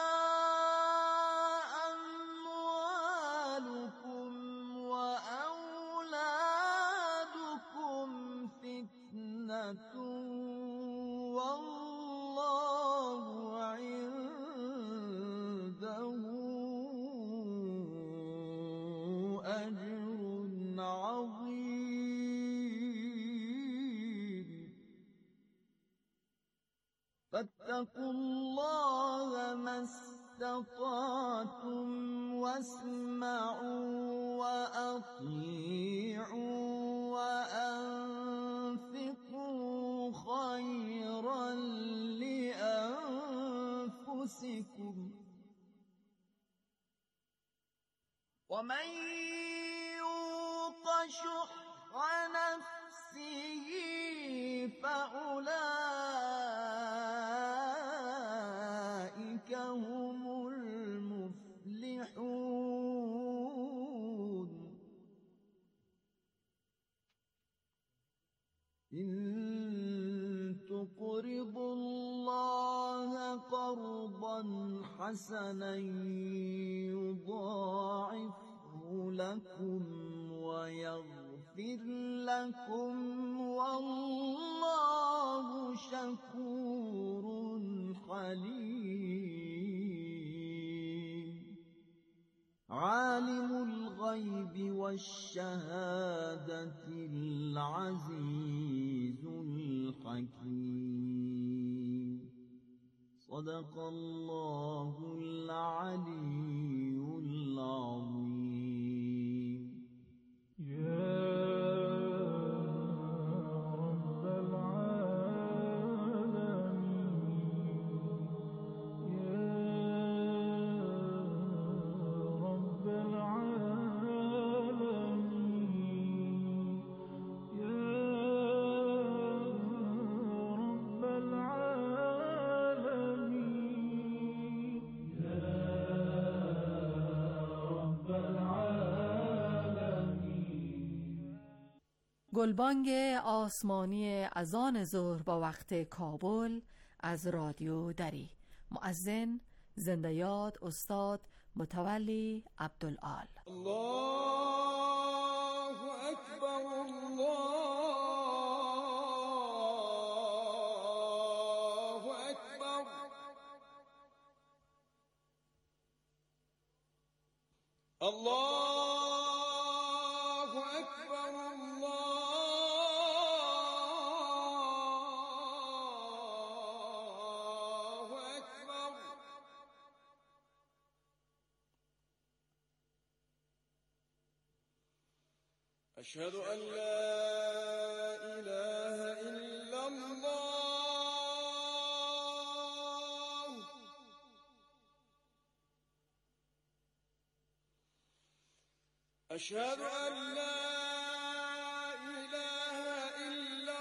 والله عنده أجر عظيم. فاتقوا الله ما استطعتم واسمعوا وأطيعوا وأنفقوا خيرا لأنفسكم ومن يوق شح نفسه فأولئك هم المفلحون. إن تقرضوا الله قرضا حسنا يضاعفه لكم ويغفر لكم والله شكور حليم. عالم الغيب والشهادة العزيز الحكيم. صدق الله العلي العظيم. گلبانگ آسمانی اذان ظهر با وقت کابل از رادیو دری. مؤذن زنده یاد استاد متولی عبدالعال. الله اکبر الله اکبر. الله اکبر الله أشهد أن لا إله إلا الله أشهد أن لا إله إلا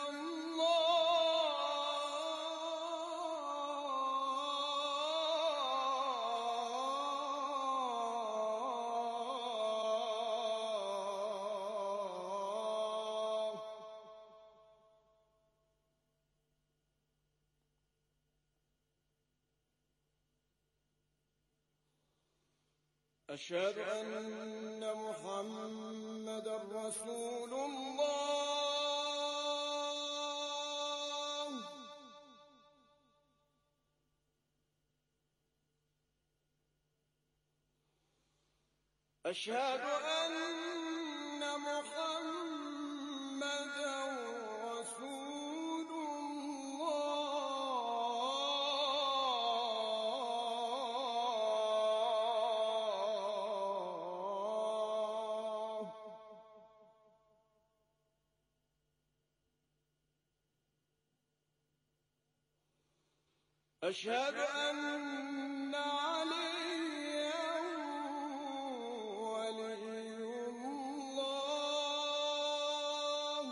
الله أشهد أن محمدا رسول الله أشهد أن محمدا رسول الله أشهد أن عليا ولي الله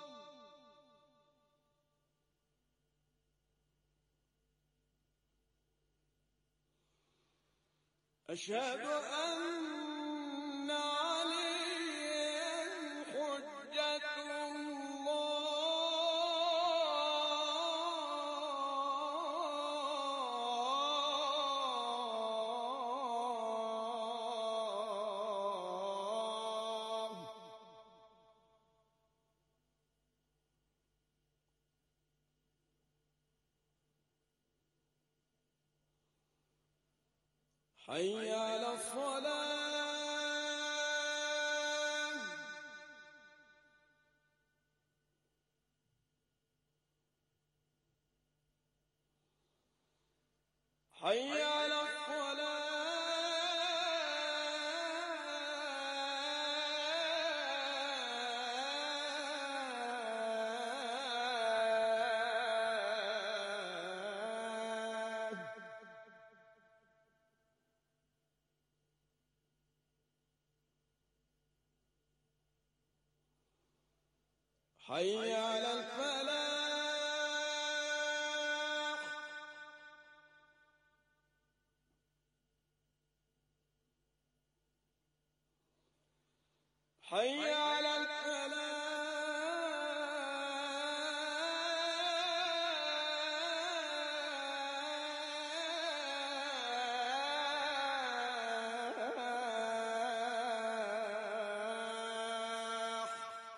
أشهد أن عليا حجة الله حي على الصلاة حي على الصلاة حي على الفلاح حي على الفلاح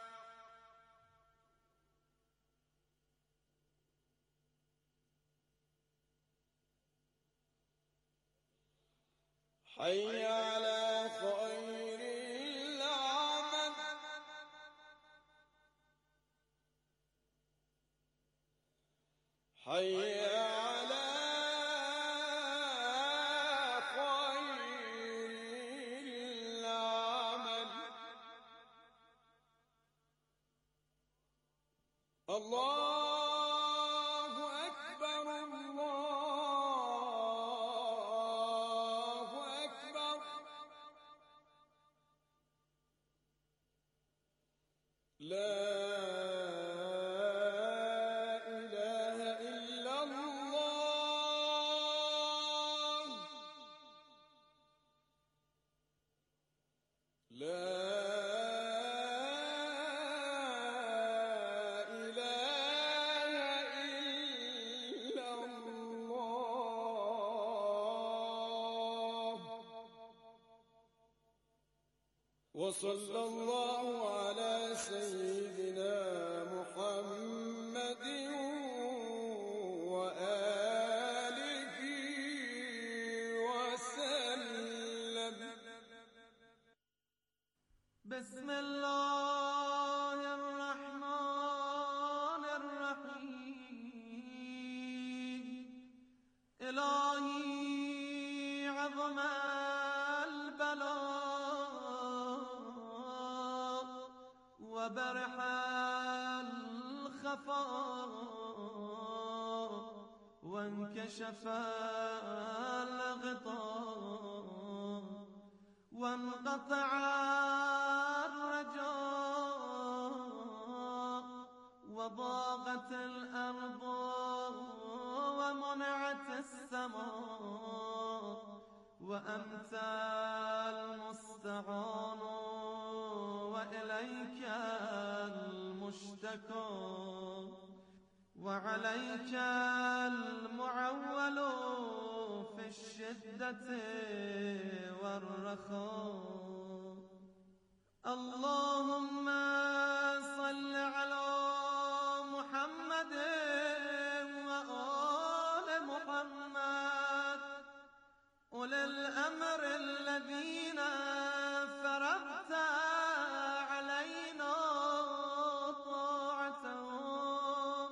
حي على خير العمل حي على خير العمل الله أكبر الله أكبر لا إله إلا الله لا إله إلا الله وصلى الله على سيدنا محمد وآله وسلم بسم الله الرحمن الرحيم إلهي عظم البلاء وانكشف الغطاء وانقطع الرجاء وضاقت الأرض ومنعت السماء وأنت المستعان وإليك المشتكى وعليك المعول في الشدة والرخاء. اللهم صل على محمد وآل محمد أولي الأمر الذين فرضت علينا طاعتهم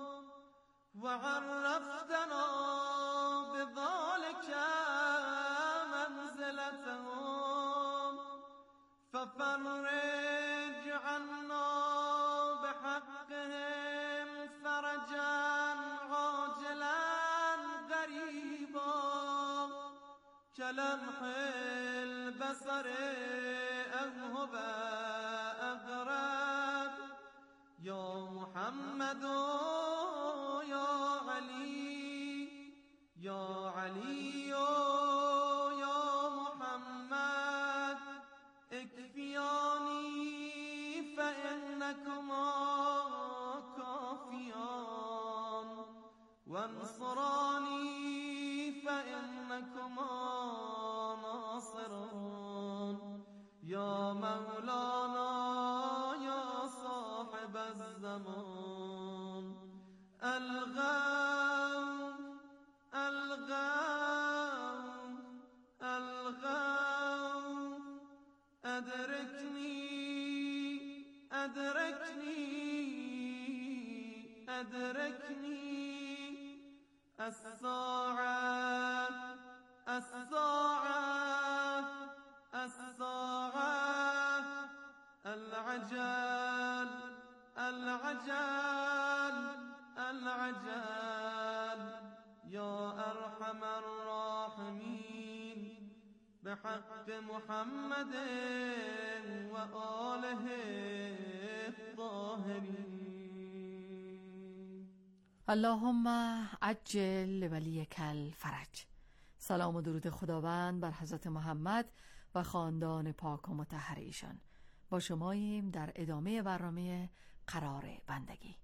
وعرفتنا بذلك منزلتهم ففرج عنا بحقهم فرجا عاجلا غريبا كلمح البصر أو هو أقرب يا محمد يا علي يا علي يا محمد اكفياني فإنكما كافيان وانصراني فإنكما ناصرون يا مولانا يا صاحب الزمان الغوث الغوث الغوث أدركني أدركني أدركني الساعة الساعة الساعة العجل العجل العجل يا أرحم الراحمين بحق محمد وآله الطاهرين. اللهم عجل ولیک الفرج. سلام و درود خداوند بر حضرت محمد و خاندان پاک و مطهر ایشان. با شماییم در ادامه برنامه قرار بندگی.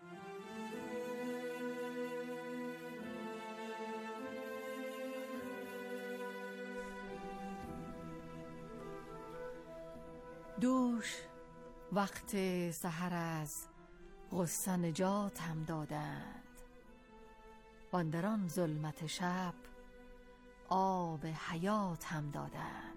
دوش وقت سحر از غصه نجاتم دادند واندران ظلمت شب آب حیاتم دادند.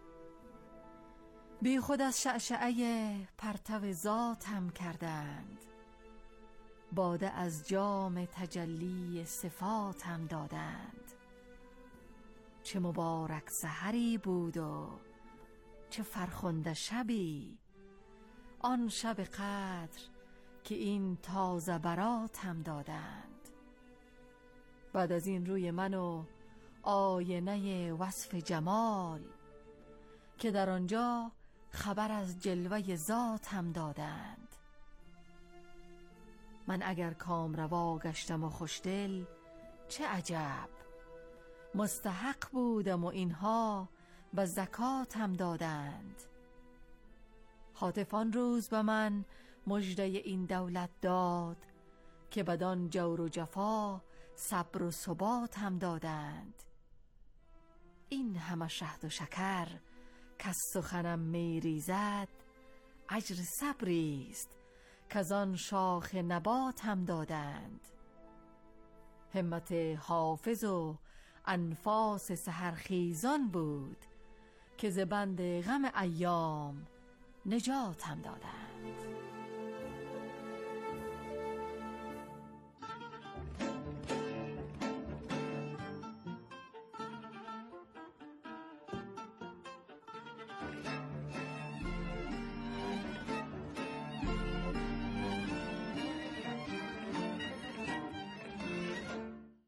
بی خود از شعشعه پرتو ذاتم کردند باده از جام تجلی صفاتم دادند. چه مبارک سحری بود و چه فرخنده شبی آن شب قدر که این تازه براتم دادند. بعد از این روی من و آینه وصف جمال که در آنجا خبر از جلوه ذاتم دادند. من اگر کامروا گشتم و خوشدل چه عجب، مستحق بودم و اینها به زکاتم دادند. هاتفان روز به من مژده این دولت داد که بدان جور و جفا صبر و ثباتم دادند. این همه شهد و شکر که از سخنم میریزد اجر صبریست که از آن شاخ نباتم دادند. همت حافظ و انفاس سحرخیزان بود که ز بند غم ایام نجاتم دادند.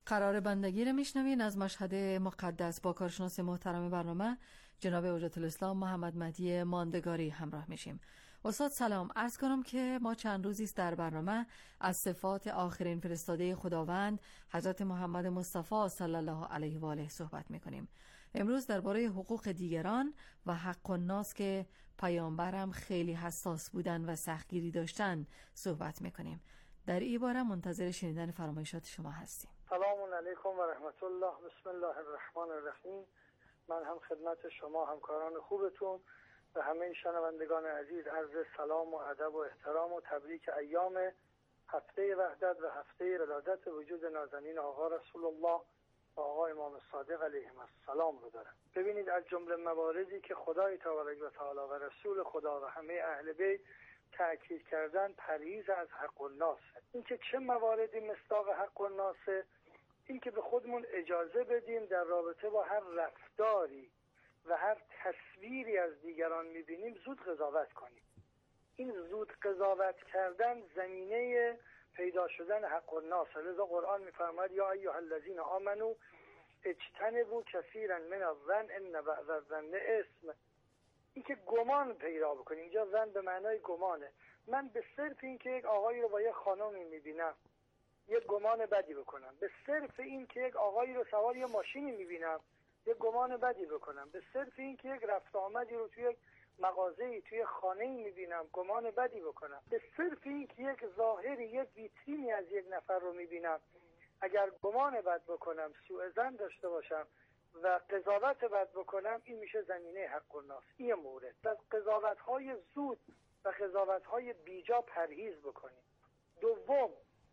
قرار بندگی رو میشنوین از مشهد مقدس. با کارشناس محترم برنامه جناب حجت الاسلام محمد مهدی ماندگاری همراه میشیم. استاد سلام، عرض کنم که ما چند روزی است در برنامه از صفات آخرین فرستاده خداوند حضرت محمد مصطفی صلی الله علیه و آله صحبت میکنیم. امروز درباره حقوق دیگران و حق الناس که پیامبرم خیلی حساس بودن و سختگیری داشتن صحبت میکنیم. در این باره منتظر شنیدن فرمایشات شما هستیم. سلام علیکم و رحمت الله. بسم الله الرحمن الرحیم. من هم خدمت شما همکاران خوبتون و همه شنوندگان عزیز عرض سلام و ادب و احترام و تبریک ایام هفته وحدت و هفته ولادت وجود نازنین آقا رسول الله و آقا امام صادق علیهم السلام رو دارم. ببینید، از جمله مواردی که خدای تبارک و تعالی و رسول خدا و همه اهل بیت تأکید کردن پرهیز از حق الناس. این که چه مواردی مصداق حق الناسه؟ این که به خودمون اجازه بدیم در رابطه با هر رفتاری و هر تصویری از دیگران میبینیم زود قضاوت کنیم. این زود قضاوت کردن زمینه پیدا شدن حق الناس. لذا قرآن میفرماید یا ایها الذین آمنوا اجتنبوا کثیرا من الظن ان بعض الظن اسم. این که گمان پیدا بکنیم، اینجا ظن به معنای گمانه. من به صرف این که یک آقایی رو با یک خانمی میبینم یک گمان بدی بکنم، به صرف این که یک آقایی رو سوار یه ماشینی میبینم یک گمان بدی بکنم، به صرف این که یک رفت آمدی رو توی یک مغازه‌ای توی خانه‌ای میبینم گمان بدی بکنم، به صرف این که یک ظاهری یک ویترینی از یک نفر رو میبینم اگر گمان بد بکنم، سوء ظن داشته باشم و قضاوت بد بکنم، این میشه زمینه حق الناس. این مورد. از قضاوت‌های زود و قضاوت‌های بیجا پرهیز بکنیم. دوم،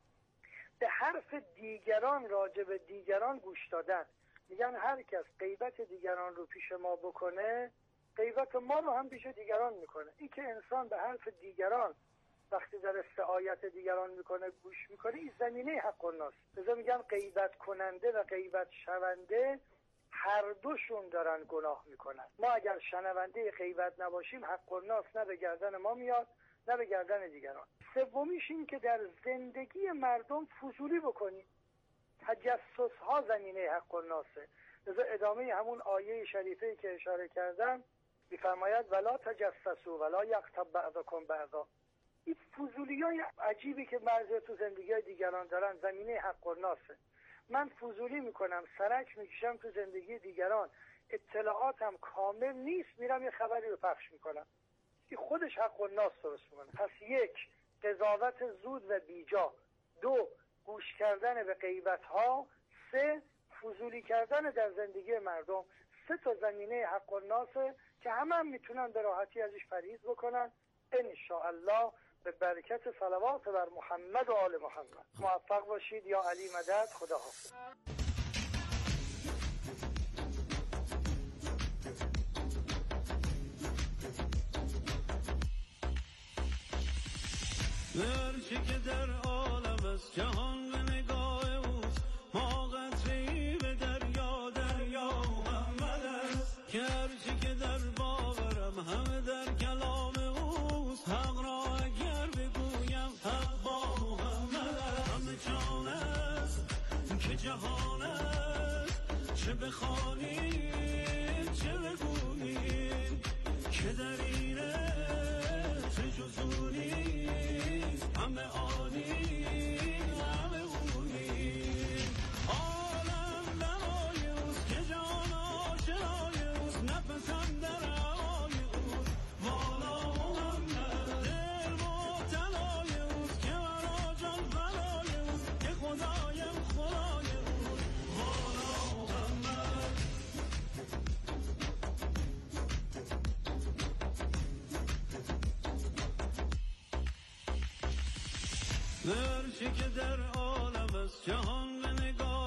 به حرف دیگران راجع به دیگران گوش دادن. میگن هر کس غیبت دیگران رو پیش ما بکنه غیبت ما رو هم پیش دیگران میکنه. این که انسان به حرف دیگران وقتی در استعایت دیگران میکنه گوش میکنه، این زمینه حق الناس. لذا میگن غیبت کننده و غیبت شونده هر دوشون دارن گناه میکنن. ما اگر شنونده غیبت نباشیم حق الناس نه به گردن ما میاد نه به گردن دیگران. سومیش این که در زندگی مردم فضولی بکنیم. تجسس ها زمینه حق الناسه. لذا ادامه همون آیه شریفه که اشاره کردم میفرماید ولا تجسسوا ولا یغتب بعضکم بعضا. این فضولی های عجیبی که بعضی تو زندگی دیگران دارن زمینه حق الناسه. من فضولی میکنم، سرک میکشم تو زندگی دیگران، اطلاعاتم کامل نیست، میرم یه خبری رو پخش میکنم. این خودش حق الناس درست میکنه. پس یک، قضاوت زود و بیجا. دو، گوش کردن به غیبت ها. سه، فضولی کردن در زندگی مردم. سه تا زمینه حق الناسه که همه میتونن به راحتی ازش پرهیز بکنن. انشاءالله به برکت صلوات بر محمد و آل محمد. موفق باشید. یا علی مدد. خدا حافظ. هرچی که در عالم است جهان به نگاه اوست، ما قطره‌ای به دریا دریا محمد است. که هرچی که در باورم همه در کلام اوست، حق را اگر بگویم حق با محمد است. همه جان است که جهان است، چه بخوانید چه بگویید که در اینه چه جزونی همه آنی همه اونی. عالم برای اوست که جان آشنای اوست، نفسم در هوای اوست والا محمد. دل مبتلای اوست که مرا جان فدای اوست، که خدایم خدای اوست والا محمد. هرچی که در عالم است جهان به نگاه